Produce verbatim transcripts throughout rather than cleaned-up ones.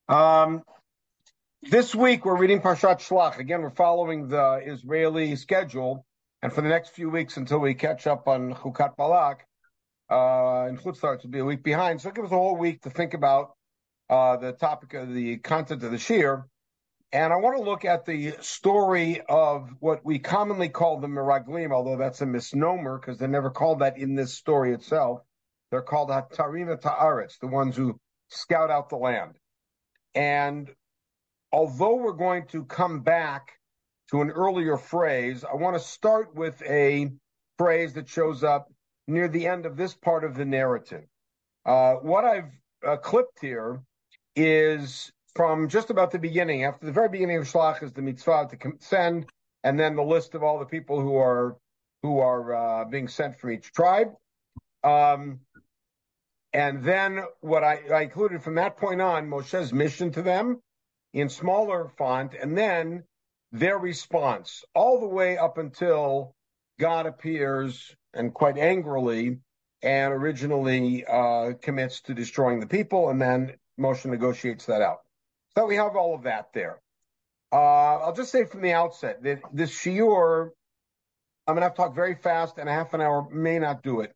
Um, this week we're reading Parshat Shlach. Again, we're following the Israeli schedule, and for the next few weeks until we catch up on Chukat Balak, uh, and Chutz starts to be a week behind. So it gives us a whole week to think about uh, the topic of the content of the Shir. And I want to look at the story of what we commonly call the Meraglim, although that's a misnomer because they're never called that in this story itself. They're called Hatarim Ta'aretz, the ones who scout out the land. And although we're going to come back to an earlier phrase, I want to start with a phrase that shows up near the end of this part of the narrative. Uh, what I've uh, clipped here is from just about the beginning. After the very beginning of Shlach is the mitzvah to send, and then the list of all the people who are who are uh, being sent from each tribe. Um, and then what I, I included from that point on, Moshe's mission to them in smaller font, and then their response, all the way up until God appears and quite angrily and originally uh, commits to destroying the people, and then Moshe negotiates that out. So we have all of that there. Uh, I'll just say from the outset that this shiur, I'm going to have to talk very fast, and a half an hour may not do it.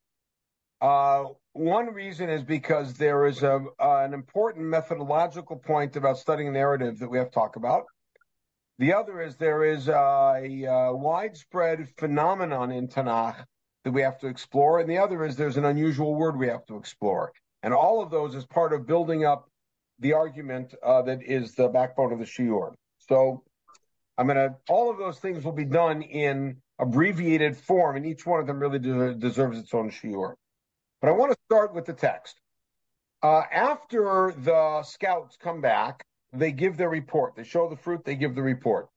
Uh, one reason is because there is a, uh, an important methodological point about studying narrative that we have to talk about. The other is there is a, a, a widespread phenomenon in Tanakh that we have to explore, and the other is there's an unusual word we have to explore. And all of those is part of building up the argument uh, that is the backbone of the shiur. So I'm going to, all of those things will be done in abbreviated form, and each one of them really de- deserves its own shiur. But I want to start with the text. Uh, after the scouts come back, they give their report. They show the fruit, they give the report.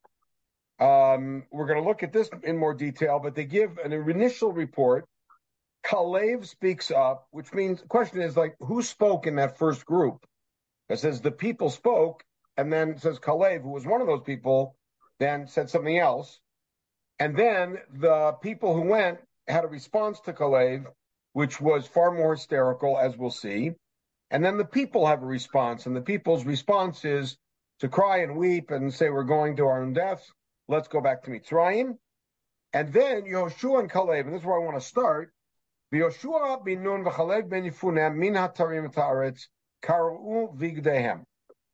Um, we're going to look at this in more detail, but they give an initial report. Kalev speaks up, which means the question is like, who spoke in that first group? It says the people spoke, and then it says Kalev, who was one of those people, then said something else. And then the people who went had a response to Kalev, which was far more hysterical, as we'll see. And then the people have a response, and the people's response is to cry and weep and say, we're going to our own death. Let's go back to Mitzrayim. And then Yoshua and Kalev, and this is where I want to start. Yoshua bin Nun v'Kalev ben Yefuneh min hatarim ta'aretz karu vigdehem.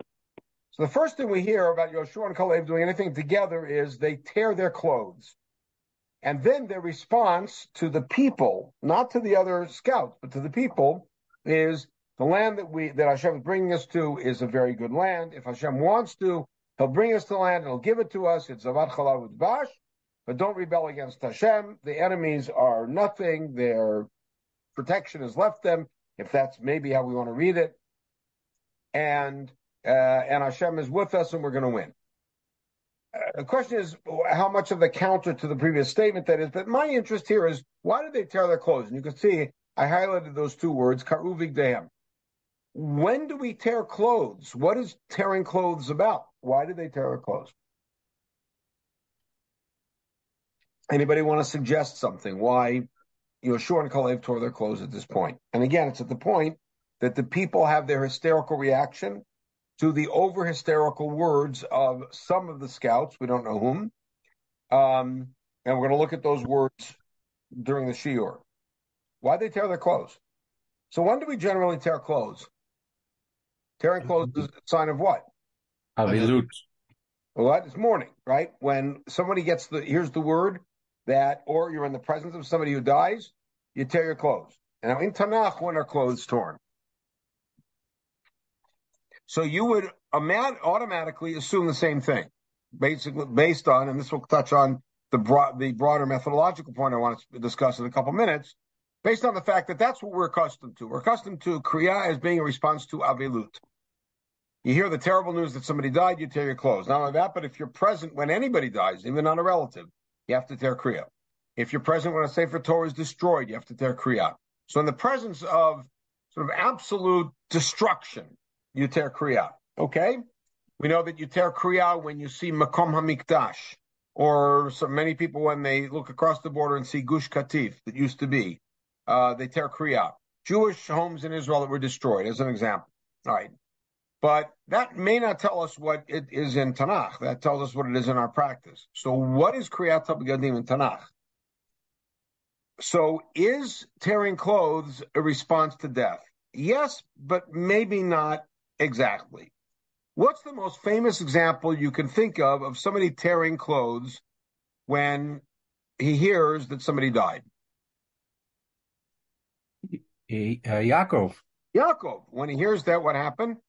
So the first thing we hear about Yoshua and Kalev doing anything together is they tear their clothes. And then their response to the people, not to the other scouts, but to the people, is the land that we that Hashem is bringing us to is a very good land. If Hashem wants to, He'll bring us to the land and He'll give it to us. It's Zavad Chalav Udvash, but don't rebel against Hashem. The enemies are nothing. Their protection has left them, if that's maybe how we want to read it. And uh, and Hashem is with us, and we're going to win. The question is how much of the counter to the previous statement that is, but my interest here is why did they tear their clothes? And you can see I highlighted those two words, karu vigdehem. When do we tear clothes? What is tearing clothes about? Why did they tear their clothes? Anybody want to suggest something? Why Yoshua and Kalev tore their clothes at this point? And again, it's at the point that the people have their hysterical reaction to the over-hysterical words of some of the scouts, we don't know whom, um, and we're going to look at those words during the shiur. Why they tear their clothes? So when do we generally tear clothes? Tearing clothes is a sign of what? Avilut. Well, that is mourning, right? When somebody gets the, here's the word, that, or you're in the presence of somebody who dies, you tear your clothes. And now in Tanakh, when are clothes torn? So you would automatically assume the same thing, basically based on, and this will touch on the broad, the broader methodological point I want to discuss in a couple minutes, based on the fact that that's what we're accustomed to. We're accustomed to Kriya as being a response to Avilut. You hear the terrible news that somebody died, you tear your clothes. Not only that, but if you're present when anybody dies, even not a relative, you have to tear Kriya. If you're present when a Sefer Torah is destroyed, you have to tear Kriya. So in the presence of sort of absolute destruction, you tear Kriya. Okay? We know that you tear Kriya when you see Makom HaMikdash, or so many people when they look across the border and see Gush Katif that used to be, uh, they tear Kriya. Jewish homes in Israel that were destroyed, as an example. All right. But that may not tell us what it is in Tanakh. That tells us what it is in our practice. So what is Kriyat HaBegadim in Tanakh? So is tearing clothes a response to death? Yes, but maybe not exactly. What's the most famous example you can think of of somebody tearing clothes when he hears that somebody died? Uh, Yaakov. Yaakov. When he hears that, what happened?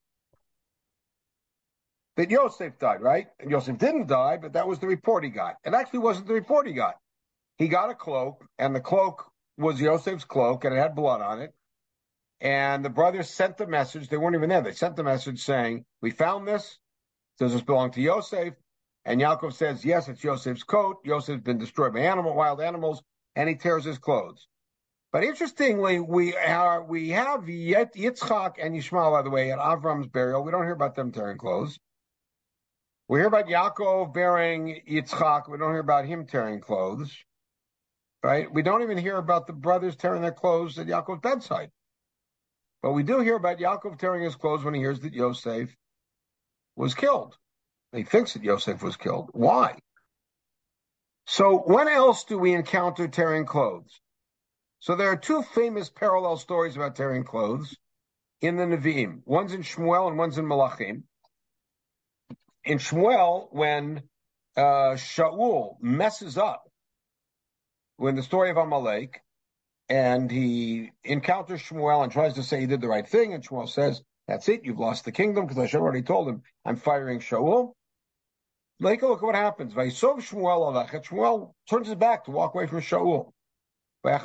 That Yosef died, right? And Yosef didn't die, but that was the report he got. It actually wasn't the report he got. He got a cloak, and the cloak was Yosef's cloak, and it had blood on it. And the brothers sent the message. They weren't even there. They sent the message saying, we found this. Does this belong to Yosef? And Yaakov says, yes, it's Yosef's coat. Yosef's been destroyed by animal, wild animals, and he tears his clothes. But interestingly, we are we have Yitzchak and Yishmael, by the way, at Avram's burial. We don't hear about them tearing clothes. We hear about Yaakov burying Yitzchak. We don't hear about him tearing clothes, right? We don't even hear about the brothers tearing their clothes at Yaakov's bedside. But we do hear about Yaakov tearing his clothes when he hears that Yosef was killed. He thinks that Yosef was killed. Why? So when else do we encounter tearing clothes? So there are two famous parallel stories about tearing clothes in the Nevi'im. One's in Shmuel and one's in Malachim. In Shmuel, when uh, Shaul messes up, when the story of Amalek, and he encounters Shmuel and tries to say he did the right thing, and Shmuel says, that's it, you've lost the kingdom, because Hashem already told him, I'm firing Shaul. Like, look at what happens. Vayisov Shmuel alachet. Shmuel turns his back to walk away from Shaul. And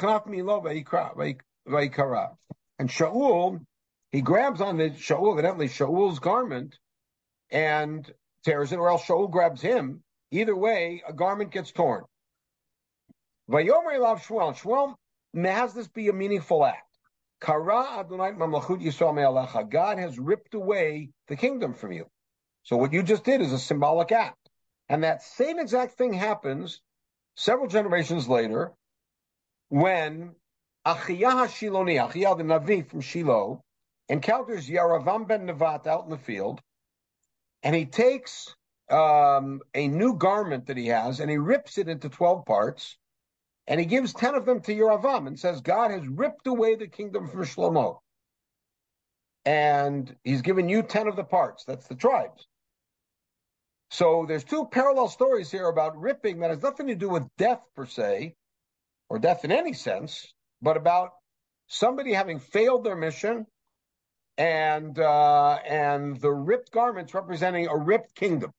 Shaul, he grabs on the Shaul, evidently Shaul's garment, and tears it, or else Shaul grabs him. Either way, a garment gets torn. Vayomer elav Shmuel. Shmuel has this be a meaningful act. Kara Adonai Mamlachut Yisrael me'alecha. God has ripped away the kingdom from you. So what you just did is a symbolic act. And that same exact thing happens several generations later when Achiyah Shiloni, Achiyah the Navi from Shiloh, encounters Yeravam ben Nevat out in the field, and he takes um, a new garment that he has, and he rips it into twelve parts, and he gives ten of them to Yeravam, and says, God has ripped away the kingdom from Shlomo. And he's given you ten of the parts. That's the tribes. So there's two parallel stories here about ripping that has nothing to do with death per se, or death in any sense, but about somebody having failed their mission, and uh, and the ripped garments representing a ripped kingdom.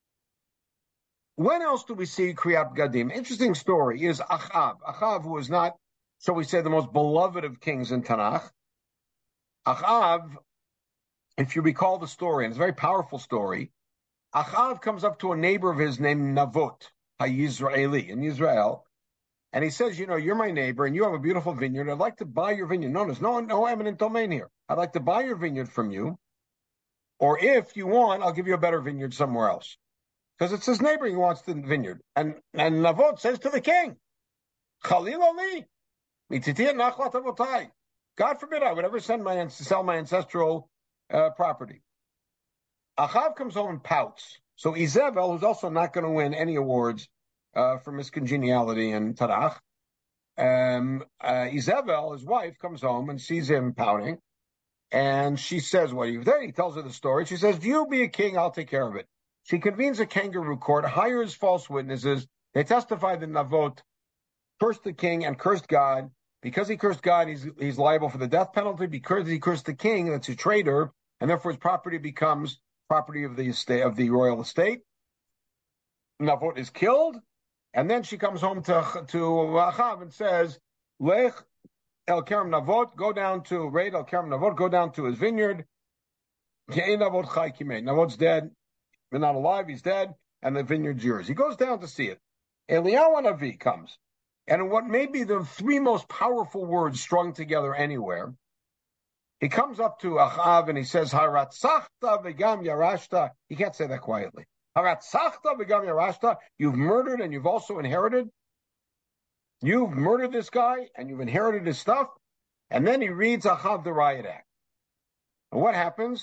When else do we see Kriyat Gadim? Interesting story is Achav. Achav, who is not, shall we say, the most beloved of kings in Tanakh. Achav, if you recall the story, and it's a very powerful story, Achav comes up to a neighbor of his named Navot, HaYisraeli, in Israel, and he says, you know, you're my neighbor, and you have a beautiful vineyard. I'd like to buy your vineyard. No, there's no, no eminent domain here. I'd like to buy your vineyard from you, or if you want, I'll give you a better vineyard somewhere else. Because it's his neighbor who wants the vineyard. And, and Navot says to the king, Chalil Ali, God forbid I would ever send my, sell my ancestral uh, property. Achav comes home and pouts. So Izebel, who's also not going to win any awards uh, for miscongeniality in Tanakh, um, uh, Izebel, his wife, comes home and sees him pouting. And she says, what are you there? He tells her the story. She says, do you be a king? I'll take care of it. She convenes a kangaroo court, hires false witnesses. They testify that Navot cursed the king and cursed God. Because he cursed God, he's, he's liable for the death penalty. Because he cursed the king, that's a traitor, and therefore his property becomes property of the estate, of the royal estate. Navot is killed, and then she comes home to to Achav and says, Lech El Kerem Navot, go down to raid El Kerem Navot, go down to his vineyard. Navot Chai Kimei. Navot's dead. He's not alive, he's dead, and the vineyard's yours. He goes down to see it. Eliyahu Navi comes, and in what may be the three most powerful words strung together anywhere, he comes up to Achav and he says, Haratzachta v'gam yarashta. He can't say that quietly. Haratzachta v'gam yarashta. You've murdered and you've also inherited. You've murdered this guy and you've inherited his stuff. And then he reads Achav the riot act. And what happens?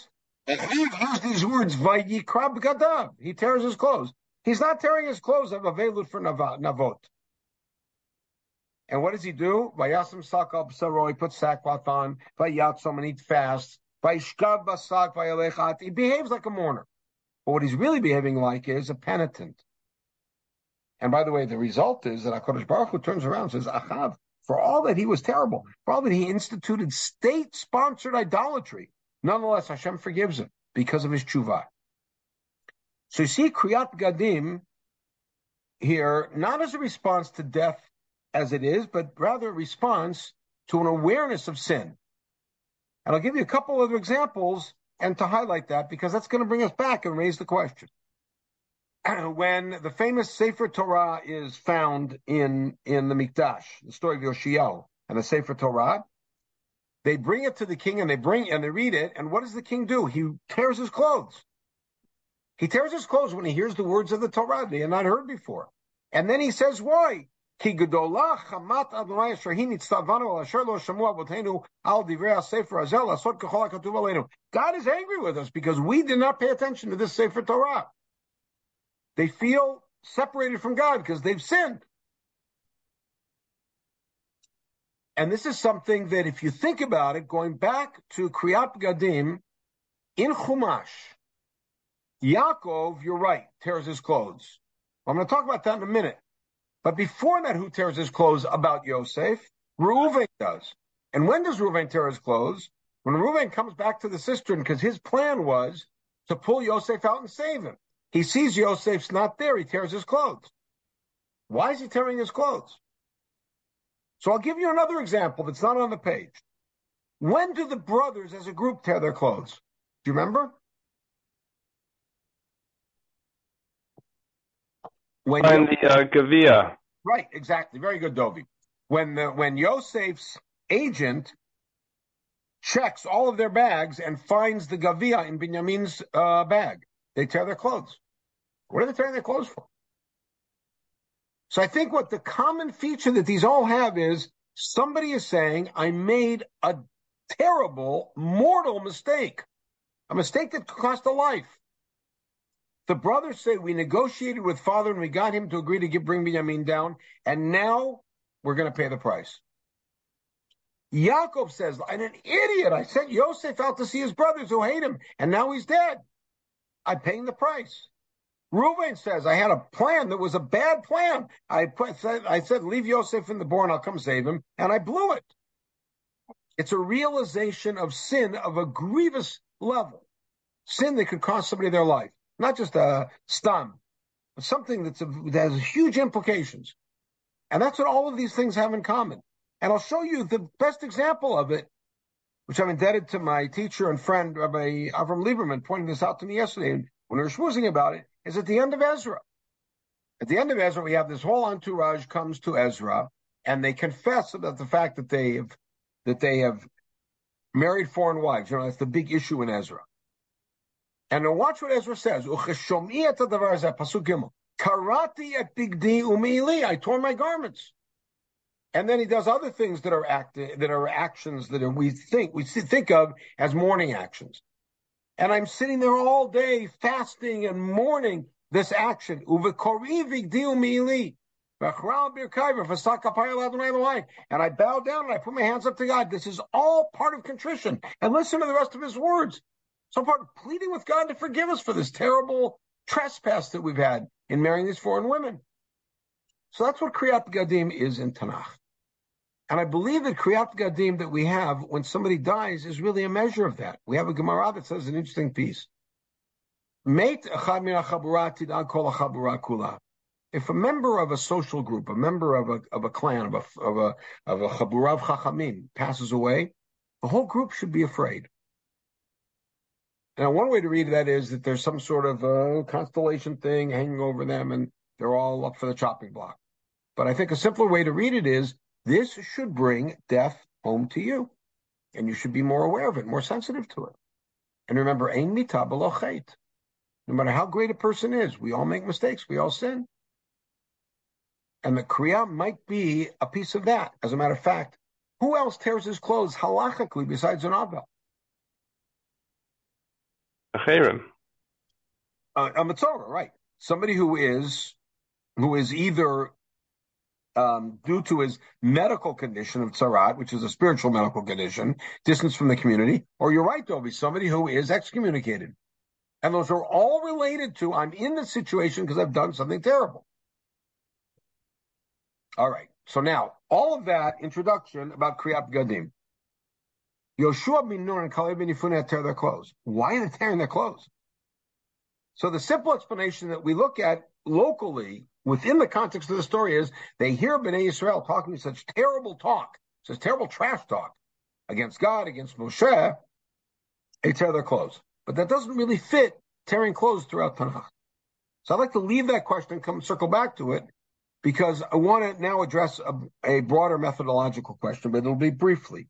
And he used these words, Vayikra b'gadav. He tears his clothes. He's not tearing his clothes of avelut for navot. And what does he do? Vayasam sakal b'saro. He puts sackcloth on. Vayatzom, and eat fast. Vayishkav basak vayalechat. He behaves like a mourner. But what he's really behaving like is a penitent. And by the way, the result is that HaKadosh Baruch Hu turns around and says, Achav, for all that he was terrible, for all that he instituted state-sponsored idolatry, nonetheless, Hashem forgives him because of his tshuva. So you see Kriyat Gadim here, not as a response to death as it is, but rather a response to an awareness of sin. And I'll give you a couple other examples and to highlight that, because that's going to bring us back and raise the question. When the famous Sefer Torah is found in, in the Mikdash, the story of Yoshiyahu and the Sefer Torah, they bring it to the king and they bring and they read it. And what does the king do? He tears his clothes. He tears his clothes when he hears the words of the Torah they had not heard before. And then he says, why? Ki gedolah chamat Adonai asher hi nitzavanu al asher lo shamu avotenu al divrei ha-sefer hazeh lasot kechol hakatuv aleinu. God is angry with us because we did not pay attention to this Sefer Torah. They feel separated from God because they've sinned. And this is something that, if you think about it, going back to Kriyat Gadim, in Chumash, Yaakov, you're right, tears his clothes. I'm going to talk about that in a minute. But before that, who tears his clothes about Yosef? Reuven does. And when does Reuven tear his clothes? When Reuven comes back to the cistern, because his plan was to pull Yosef out and save him. He sees Yosef's not there. He tears his clothes. Why is he tearing his clothes? So I'll give you another example that's not on the page. When do the brothers as a group tear their clothes? Do you remember? When Find the uh, Gavia. Right, exactly. Very good, Dovi. When the, when Yosef's agent checks all of their bags and finds the Gavia in Binyamin's uh, bag, they tear their clothes. What are they tearing their clothes for? So I think what the common feature that these all have is somebody is saying, I made a terrible, mortal mistake, a mistake that cost a life. The brothers say, we negotiated with father and we got him to agree to give, bring Binyamin down, and now we're going to pay the price. Yaakov says, I'm an idiot. I sent Yosef out to see his brothers who hate him, and now he's dead. I'm paying the price. Reuven says, I had a plan that was a bad plan. I put, I said, leave Yosef in the barn, I'll come save him, and I blew it. It's a realization of sin of a grievous level. Sin that could cost somebody their life. Not just a stam, but something that's a, that has huge implications. And that's what all of these things have in common. And I'll show you the best example of it, which I'm indebted to my teacher and friend, Rabbi Avram Lieberman, pointing this out to me yesterday when we were schmoozing about it, is at the end of Ezra. At the end of Ezra, we have this whole entourage comes to Ezra, and they confess about the fact that they have that they have married foreign wives. You know, that's the big issue in Ezra. And now watch what Ezra says. Karati et bigdi u'meili. I tore my garments. And then he does other things that are act that are actions that are, we think we think of as mourning actions. And I'm sitting there all day fasting and mourning this action. And I bow down and I put my hands up to God. This is all part of contrition. And listen to the rest of his words. So part of pleading with God to forgive us for this terrible trespass that we've had in marrying these foreign women. So that's what Kriyat Gadim is in Tanakh. And I believe that Kriyat Gadim that we have when somebody dies is really a measure of that. We have a Gemara that says an interesting piece. If a member of a social group, a member of a of a clan, of a of a of a Chaburav Chachamim passes away, the whole group should be afraid. Now, one way to read that is that there's some sort of uh, constellation thing hanging over them, and they're all up for the chopping block. But I think a simpler way to read it is, this should bring death home to you, and you should be more aware of it, more sensitive to it. And remember, ein mita b'lo chet. No matter how great a person is, we all make mistakes, we all sin. And the Kriya might be a piece of that. As a matter of fact, who else tears his clothes halachically besides an Abba? A cherem. Uh, a Metzora, right. Somebody who is who is either um, due to his medical condition of tzarat, which is a spiritual medical condition, distance from the community, or you're right, Toby, somebody who is excommunicated. And those are all related to, I'm in this situation because I've done something terrible. All right. So now, all of that introduction about Kriyat Gadim. Yoshua bin Nun and Kaleb bin Yefune tear their clothes. Why are they tearing their clothes? So the simple explanation that we look at locally within the context of the story is they hear Bnei Yisrael talking such terrible talk, such terrible trash talk against God, against Moshe, they tear their clothes. But that doesn't really fit tearing clothes throughout Tanakh. So I'd like to leave that question and come circle back to it because I want to now address a, a broader methodological question, but it'll be briefly.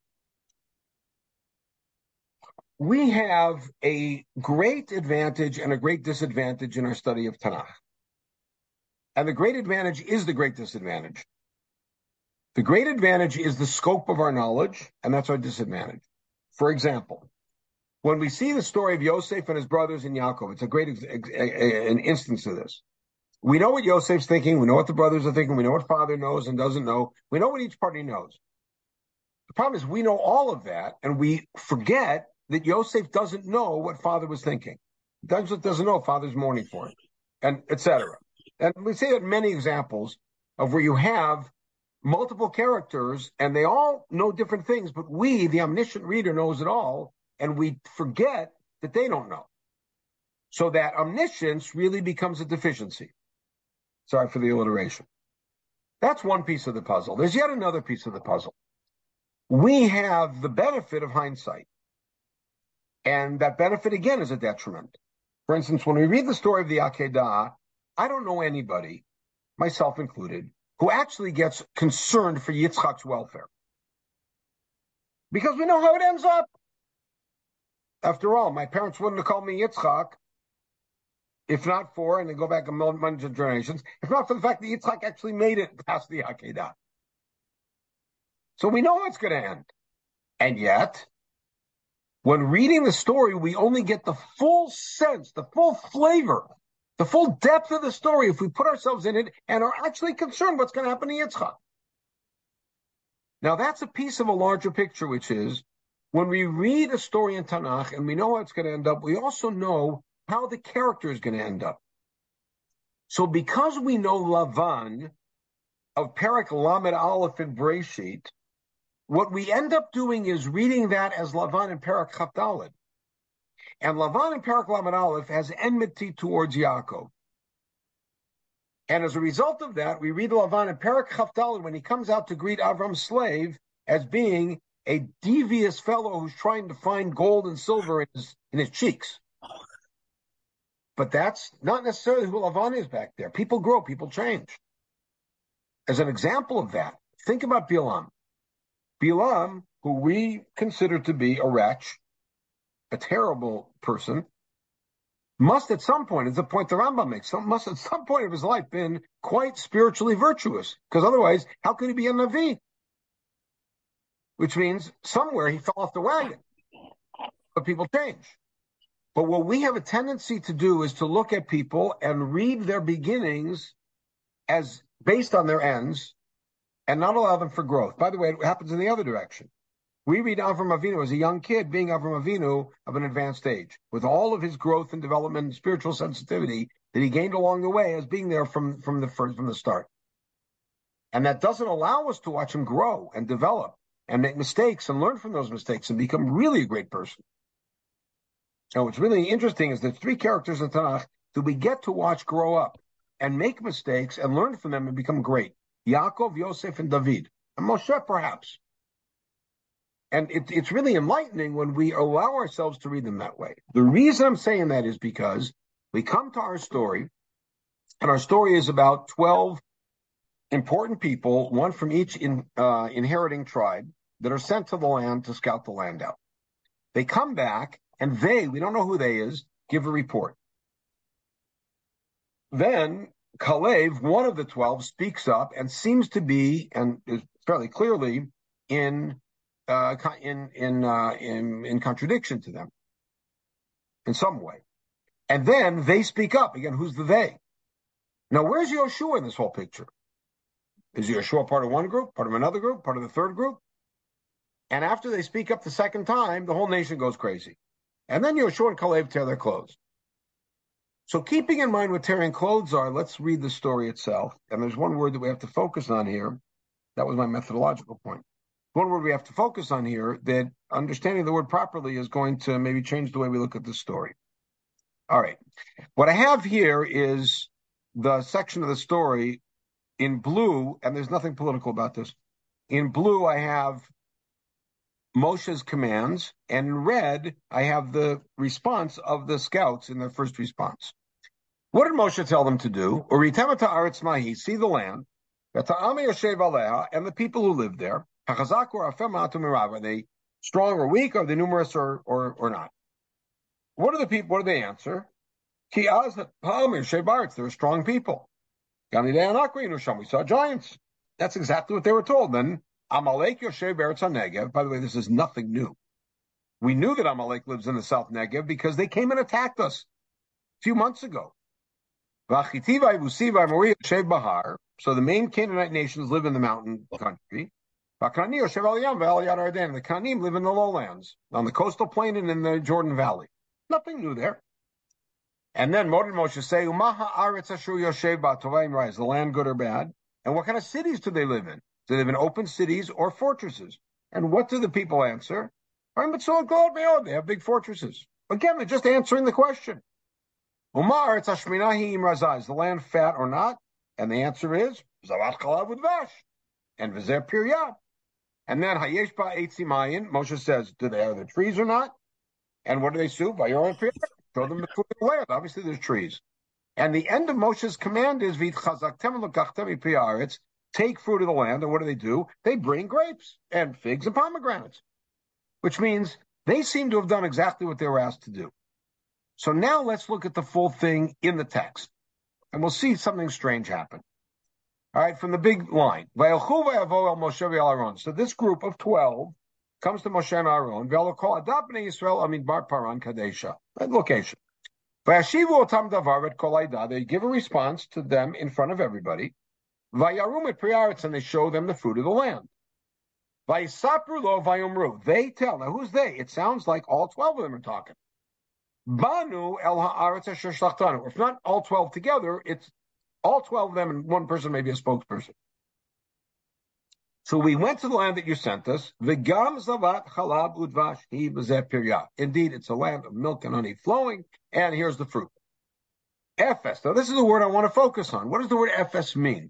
We have a great advantage and a great disadvantage in our study of Tanakh. And the great advantage is the great disadvantage. The great advantage is the scope of our knowledge, and that's our disadvantage. For example, when we see the story of Yosef and his brothers in Yaakov, it's a great ex- ex- an instance of this. We know what Yosef's thinking, we know what the brothers are thinking, we know what father knows and doesn't know, we know what each party knows. The problem is we know all of that, and we forget that Yosef doesn't know what father was thinking. Doesn't doesn't know father's mourning for him, and et cetera. And we see that many examples of where you have multiple characters, and they all know different things, but we, the omniscient reader, knows it all, and we forget that they don't know. So that omniscience really becomes a deficiency. Sorry for the alliteration. That's one piece of the puzzle. There's yet another piece of the puzzle. We have the benefit of hindsight. And that benefit, again, is a detriment. For instance, when we read the story of the Akedah, I don't know anybody, myself included, who actually gets concerned for Yitzchak's welfare. Because we know how it ends up. After all, my parents wouldn't have called me Yitzchak if not for, and they go back a million of generations, if not for the fact that Yitzchak actually made it past the Akedah. So we know how it's going to end. And yet, when reading the story, we only get the full sense, the full flavor, the full depth of the story if we put ourselves in it and are actually concerned what's going to happen to Yitzchak. Now, that's a piece of a larger picture, which is when we read a story in Tanakh and we know how it's going to end up, we also know how the character is going to end up. So because we know Lavan of Perek Lamed Aleph in Breshit, what we end up doing is reading that as Lavan in Perek Chaf Daled. And Lavan in Perek Lamed Aleph has enmity towards Yaakov. And as a result of that, we read Lavan in Perek Chaf Daled when he comes out to greet Avram's slave as being a devious fellow who's trying to find gold and silver in his, in his cheeks. But that's not necessarily who Lavan is back there. People grow, people change. As an example of that, think about Bilam. Bilam, who we consider to be a wretch, a terrible person, must at some point, it's the point the Rambam makes, must at some point of his life been quite spiritually virtuous, because otherwise, how could he be a Navi? Which means somewhere he fell off the wagon. But people change. But what we have a tendency to do is to look at people and read their beginnings as based on their ends and not allow them for growth. By the way, it happens in the other direction. We read Avram Avinu as a young kid being Avram Avinu of an advanced age, with all of his growth and development and spiritual sensitivity that he gained along the way as being there from, from the first, from the start. And that doesn't allow us to watch him grow and develop and make mistakes and learn from those mistakes and become really a great person. Now, what's really interesting is there's three characters in Tanakh that we get to watch grow up and make mistakes and learn from them and become great. Yaakov, Yosef, and David. And Moshe, perhaps. And it, it's really enlightening when we allow ourselves to read them that way. The reason I'm saying that is because we come to our story, and our story is about twelve important people, one from each in, uh, inheriting tribe, that are sent to the land to scout the land out. They come back, and they, we don't know who they is, give a report. Then Kalev, one of the twelve, speaks up and seems to be, and is fairly clearly in uh, in in, uh, in in contradiction to them. in some way. And then they speak up. Again, who's the they? Now, where's Yoshua in this whole picture? Is Yoshua part of one group, part of another group, part of the third group? And after they speak up the second time, the whole nation goes crazy. And then Yoshua and Caleb tear their clothes. So keeping in mind what tearing clothes are, let's read the story itself. And there's one word that we have to focus on here. That was my methodological point. One word we have to focus on here that understanding the word properly is going to maybe change the way we look at the story. All right. What I have here is the section of the story in blue, and there's nothing political about this. In blue, I have Moshe's commands, and in red, I have the response of the scouts in their first response. What did Moshe tell them to do? Uritemata aretz mahi, see the land, and the people who live there. Are they strong or weak? Are they numerous or, or, or not? What are the people? What do they answer? They're strong people. We saw giants. That's exactly what they were told. Then Amalek Yoshev Beretz HaNegev. By the way, this is nothing new. We knew that Amalek lives in the South Negev because they came and attacked us a few months ago. So the main Canaanite nations live in the mountain country. The Canaanim live in the lowlands, on the coastal plain and in the Jordan Valley. Nothing new there. And then Modern Moshe say, is the land good or bad? And what kind of cities do they live in? Do they live in open cities or fortresses? And what do the people answer? They have big fortresses. Again, they're just answering the question. Is the land fat or not? And the answer is and Vizer Piryat. And then Hayesh Ba Eitzimayin, Moshe says, do they have the trees or not? And what do they sue? Vayoram Piryat. Show them the fruit of the land. Obviously, there's trees. And the end of Moshe's command is take fruit of the land. And what do they do? They bring grapes and figs and pomegranates, which means they seem to have done exactly what they were asked to do. So now let's look at the full thing in the text, and we'll see something strange happen. All right, from the big line. So this group of twelve comes to Moshe and Aaron. Location. They give a response to them in front of everybody. And they show them the fruit of the land. They tell. Now, who's they? It sounds like all twelve of them are talking. Banu el haaretz asher shlachtanu. If not all twelve together, it's all twelve of them and one person, maybe a spokesperson. So we went to the land that you sent us. V'gam zavat chalab udvash hi b'zeh piryah. Indeed, it's a land of milk and honey flowing, and here's the fruit. Ephes. Now, this is the word I want to focus on. What does the word ephes mean?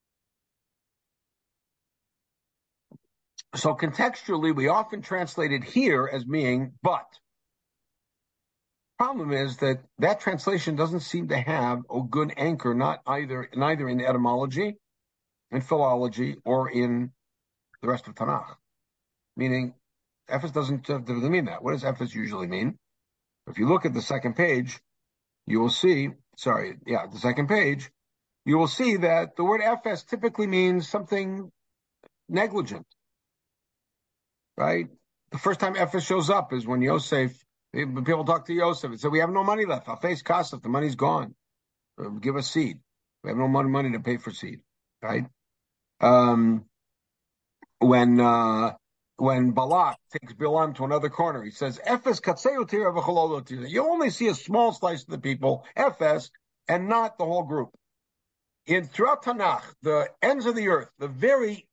So contextually, we often translate it here as meaning but. Problem is that that translation doesn't seem to have a good anchor, not either neither in etymology, in philology, or in the rest of Tanakh. Meaning, ephes doesn't, doesn't mean that. What does ephes usually mean? If you look at the second page, you will see, sorry, yeah, the second page, you will see that the word ephes typically means something negligent, right? The first time ephes shows up is when Yosef, people talk to Yosef and say, we have no money left. I'll face Kasef. The money's gone. Give us seed. We have no money, money to pay for seed, right? Um, when uh, when Balak takes Bilam to another corner, he says, Ephes katseu tira v'chololo tira. You only see a small slice of the people, Ephes, and not the whole group. In throughout Tanakh, the ends of the earth, the very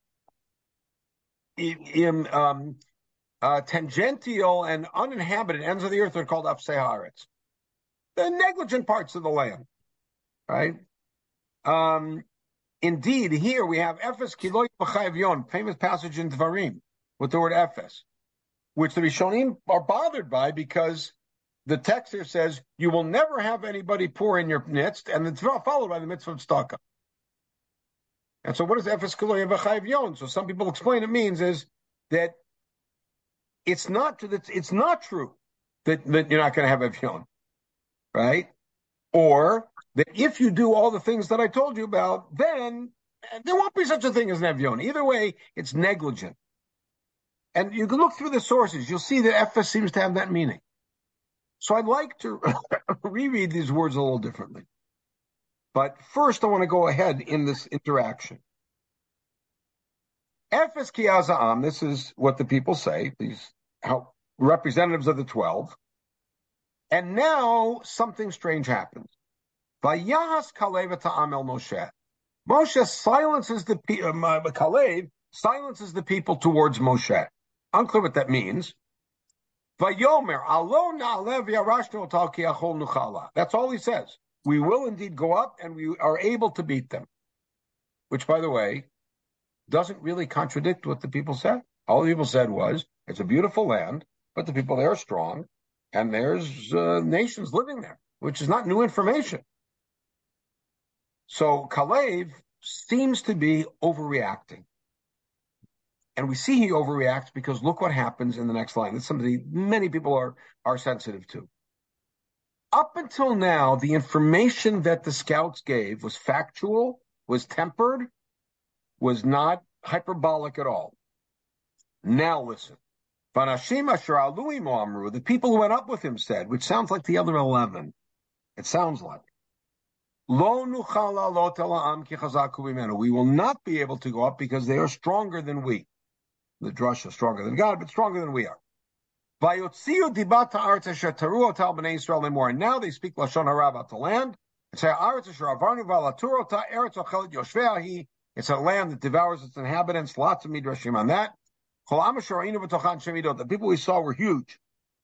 in, um, uh, tangential and uninhabited ends of the earth are called Afsei Haaretz. The negligent parts of the land, right? Um, indeed, here we have Ephes Kiloy B'Chayev Yon, famous passage in Dvarim with the word Ephes, which the Rishonim are bothered by because the text here says you will never have anybody poor in your midst, and it's followed by the mitzvah of tzedakah. And so, what is Ephes Kiloy B'Chayev Yon? So, some people explain it means is that it's not that it's not true that, that you're not going to have Evyon, right? Or that if you do all the things that I told you about, then there won't be such a thing as an Evyon. Either way, it's negligent. And you can look through the sources. You'll see that Ephes seems to have that meaning. So I'd like to reread these words a little differently. But first, I want to go ahead in this interaction. Efes Kiyaza'am, this is what the people say, these how, representatives of the twelve. And now something strange happens. Vayahas Kalev ta'am el Moshe. Moshe silences the people, uh, Kalev silences the people towards Moshe. Unclear what that means. Vayomer, alo na'alev yarashnu otal ki achol nuchala. That's all he says. We will indeed go up and we are able to beat them. Which, by the way, doesn't really contradict what the people said. All the people said was, it's a beautiful land, but the people there are strong, and there's uh, nations living there, which is not new information. So Kalev seems to be overreacting. And we see he overreacts because look what happens in the next line. It's something many people are, are sensitive to. Up until now, the information that the scouts gave was factual, was tempered, was not hyperbolic at all. Now listen. The people who went up with him said, which sounds like the other eleven. It sounds like. We will not be able to go up because they are stronger than we. The drush is stronger than God, but stronger than we are. And now they speak Lashon Hara about the land. It's a land that devours its inhabitants. Lots of midrashim on that. The people we saw were huge.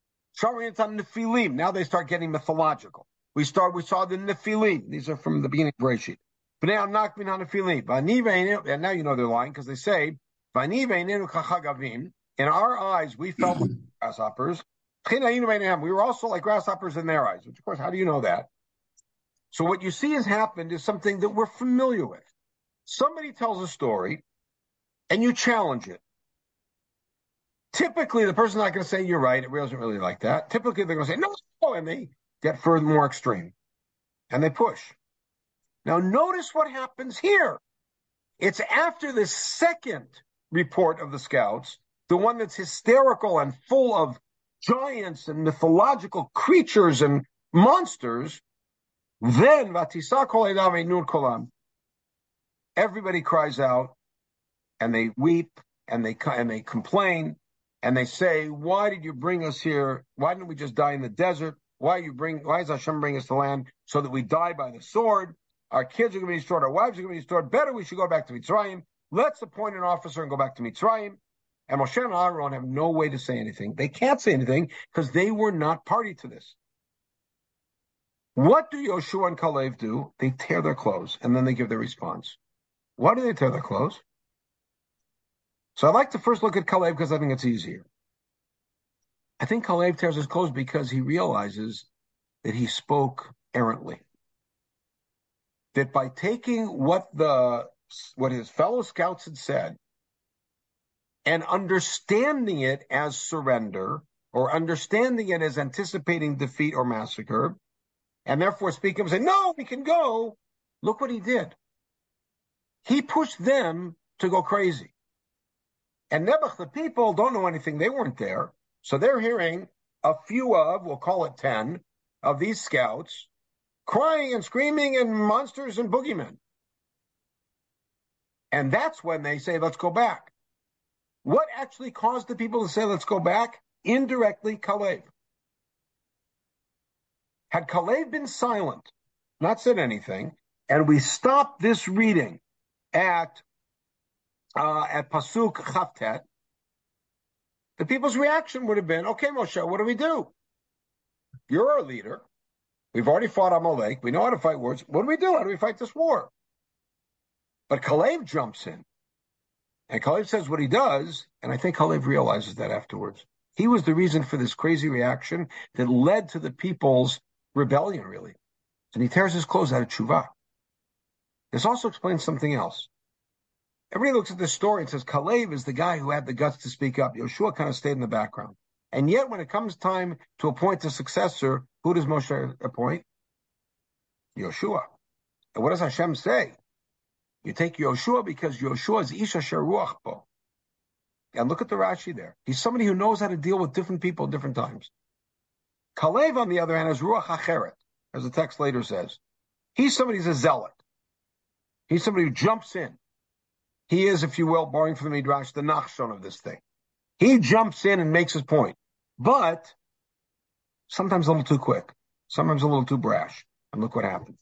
Now they start getting mythological. We start. We saw the Nephilim. These are from the beginning of Bereshit. And now you know they're lying because they say, in our eyes, we felt like grasshoppers. We were also like grasshoppers in their eyes, which, of course, how do you know that? So what you see has happened is something that we're familiar with. Somebody tells a story, and you challenge it. Typically, the person's not going to say, you're right, it wasn't really like that. Typically, they're going to say, no, no, and they get further more extreme. And they push. Now, notice what happens here. It's after the second report of the scouts, the one that's hysterical and full of giants and mythological creatures and monsters, then Vatisa kol edav nur kolam. Everybody cries out, and they weep, and they and they complain, and they say, "Why did you bring us here? Why didn't we just die in the desert? Why you bring? Why does Hashem bring us to land so that we die by the sword? Our kids are going to be destroyed. Our wives are going to be destroyed. Better we should go back to Mitzrayim. Let's appoint an officer and go back to Mitzrayim." And Moshe and Aaron have no way to say anything. They can't say anything because they were not party to this. What do Yoshua and Kalev do? They tear their clothes, and then they give their response. Why do they tear their clothes? So I'd like to first look at Kalev because I think it's easier. I think Kalev tears his clothes because he realizes that he spoke errantly. That by taking what the what his fellow scouts had said and understanding it as surrender or understanding it as anticipating defeat or massacre, and therefore speaking and say, no, we can go. Look what he did. He pushed them to go crazy. And Nebuch, the people, don't know anything. They weren't there. So they're hearing a few of, we'll call it ten, of these scouts crying and screaming and monsters and boogeymen. And that's when they say, let's go back. What actually caused the people to say, let's go back? Indirectly, Kalev. Had Kalev been silent, not said anything, and we stopped this reading at uh, at Pasuk Chavtet, the people's reaction would have been, okay, Moshe, what do we do? You're our leader. We've already fought Amalek. We know how to fight wars. What do we do? How do we fight this war? But Kalev jumps in. And Kalev says what he does, and I think Kalev realizes that afterwards. He was the reason for this crazy reaction that led to the people's rebellion, really. And he tears his clothes out of tshuva. This also explains something else. Everybody looks at this story and says, Kalev is the guy who had the guts to speak up. Yoshua kind of stayed in the background. And yet, when it comes time to appoint a successor, who does Moshe appoint? Yoshua. And what does Hashem say? You take Yoshua because Yoshua is Isha Sheruach Bo. And look at the Rashi there. He's somebody who knows how to deal with different people at different times. Kalev, on the other hand, is ruach acheret, as the text later says. He's somebody who's a zealot. He's somebody who jumps in. He is, if you will, borrowing from the Midrash, the Nachshon of this thing. He jumps in and makes his point, but sometimes a little too quick, sometimes a little too brash. And look what happened.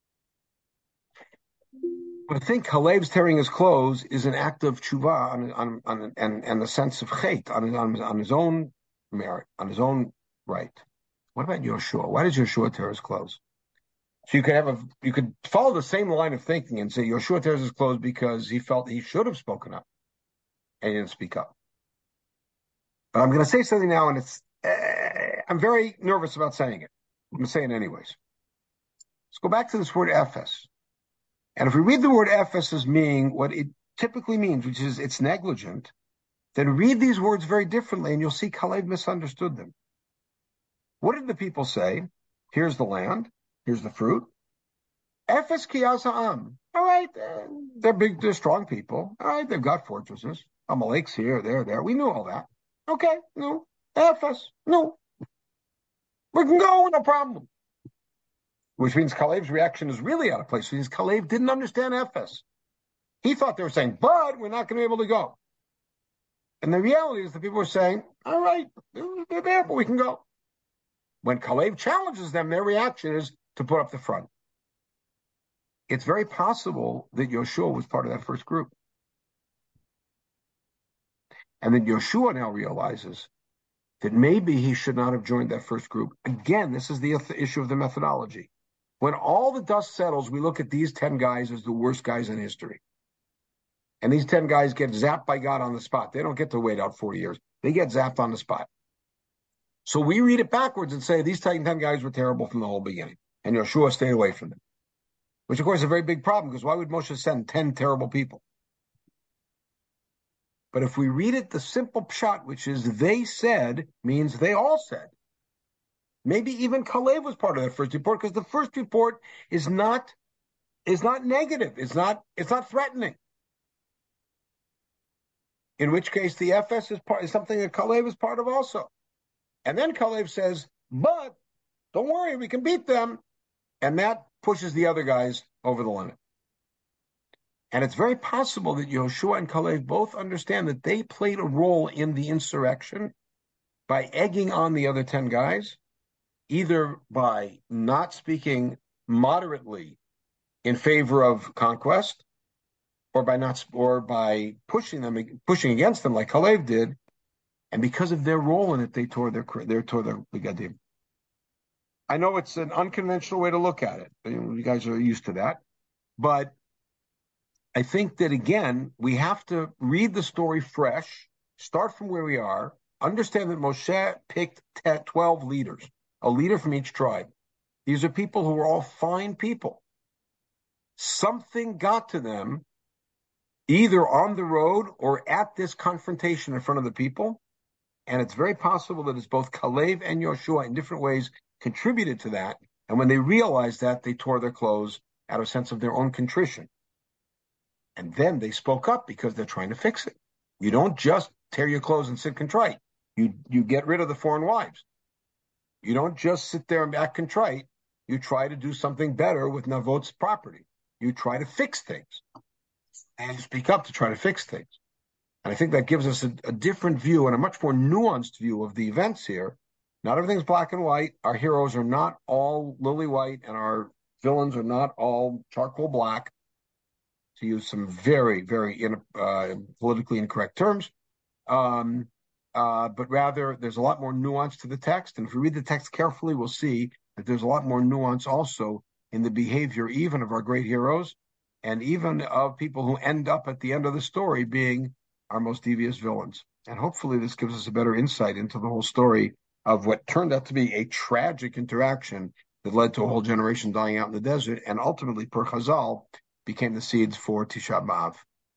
I think Kalev's tearing his clothes is an act of tshuva on, on, on, and, and the sense of chait on, on, on his own merit, on his own right. What about Yoshua? Why does Yoshua tear his clothes? So you could have a, you could follow the same line of thinking and say Yoshua tears his clothes because he felt he should have spoken up and he didn't speak up. But I'm going to say something now, and it's uh, I'm very nervous about saying it. I'm going to say it anyways. Let's go back to this word ephes. And if we read the word ephes as meaning what it typically means, which is it's negligent, then read these words very differently, and you'll see Kalev misunderstood them. What did the people say? Here's the land. Here's the fruit. Ephes kiyas ha'am. All right, uh, they're big, they're strong people. All right, they've got fortresses. Amalek's here, there, there. We knew all that. Okay, no. Ephes, no. We can go, no problem. Which means Kalev's reaction is really out of place. Because Kalev didn't understand Ephes. He thought they were saying, but we're not going to be able to go. And the reality is the people were saying, all right, they're there, but we can go. When Kalev challenges them, their reaction is to put up the front. It's very possible that Yoshua was part of that first group. And then Yoshua now realizes that maybe he should not have joined that first group. Again, this is the issue of the methodology. When all the dust settles, we look at these ten guys as the worst guys in history. And these ten guys get zapped by God on the spot. They don't get to wait out forty years. They get zapped on the spot. So we read it backwards and say these ten guys were terrible from the whole beginning. And Yoshua stayed away from them. Which, of course, is a very big problem, because why would Moshe send ten terrible people? But if we read it the simple pshat, which is they said, means they all said. Maybe even Kalev was part of that first report, because the first report is not is not negative. It's not it's not threatening. In which case, the Ephes is part is something that Kalev is part of also. And then Kalev says, "But don't worry, we can beat them," and that pushes the other guys over the limit. And it's very possible that Yoshua and Kalev both understand that they played a role in the insurrection by egging on the other ten guys, either by not speaking moderately in favor of conquest, or by not, or by pushing them, pushing against them like Kalev did, and because of their role in it, they tore their, they tore their begadim. I know it's an unconventional way to look at it. You guys are used to that, but I think that, again, we have to read the story fresh, start from where we are, understand that Moshe picked twelve leaders, a leader from each tribe. These are people who are all fine people. Something got to them either on the road or at this confrontation in front of the people, and it's very possible that it's both Kalev and Yoshua in different ways contributed to that, and when they realized that, they tore their clothes out of a sense of their own contrition. And then they spoke up because they're trying to fix it. You don't just tear your clothes and sit contrite. You you get rid of the foreign wives. You don't just sit there and act contrite. You try to do something better with Navot's property. You try to fix things. And you speak up to try to fix things. And I think that gives us a, a different view and a much more nuanced view of the events here. Not everything's black and white. Our heroes are not all lily white, and our villains are not all charcoal black, to use some very, very in, uh, politically incorrect terms. Um, uh, but rather, there's a lot more nuance to the text. And if we read the text carefully, we'll see that there's a lot more nuance also in the behavior even of our great heroes, and even of people who end up at the end of the story being our most devious villains. And hopefully this gives us a better insight into the whole story of what turned out to be a tragic interaction that led to a whole generation dying out in the desert, and ultimately, per Chazal, became the seeds for Tisha B'Av.